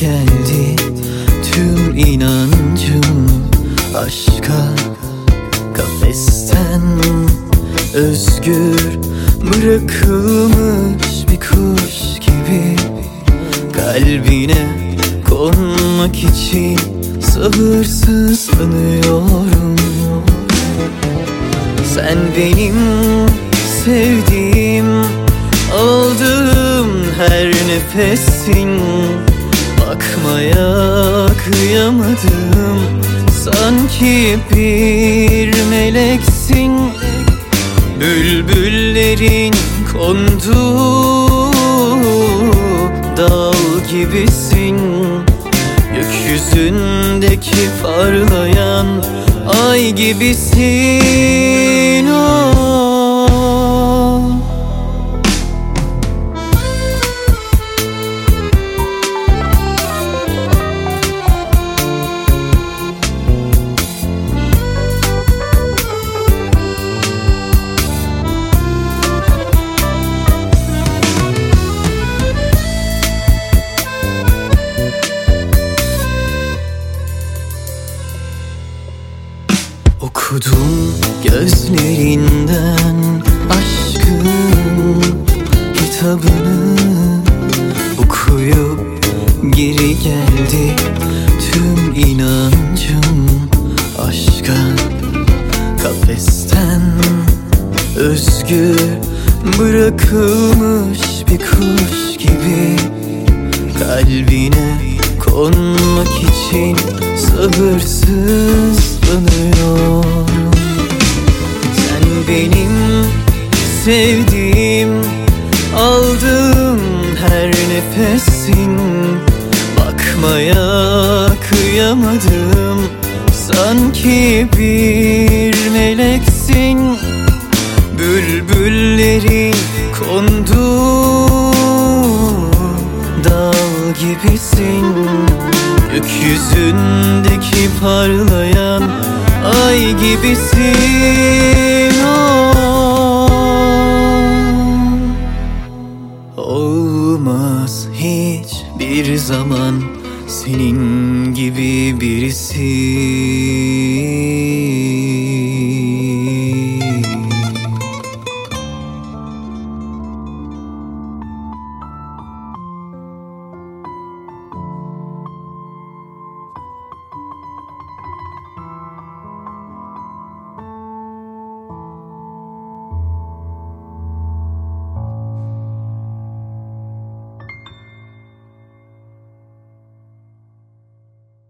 geldi tüm inancım aşka. Kafesten özgür bırakılmış bir kuş gibi kalbine konmak için sabırsızlanıyorum. Sen benim sevdiğim, aldığım her nefesin. Bakmaya kıyamadım, sanki bir meleksin. Bülbüllerin konduğu dal gibisin. Gökyüzündeki parlayan ay gibisin. Okudum gözlerinden aşkın kitabını, okuyup geri geldi tüm inancım aşka. Kafesten özgür bırakılmış bir kuş gibi kalbine konmak için sabırsızlanıyorum. Sen benim sevdiğim, aldığım her nefesin. Bakmaya kıyamadım, sanki bir meleksin. Bülbüllerin konduğu dal gibisin. Gökyüzündeki parlayan ay gibisin. Olmaz hiçbir zaman senin gibi birisi.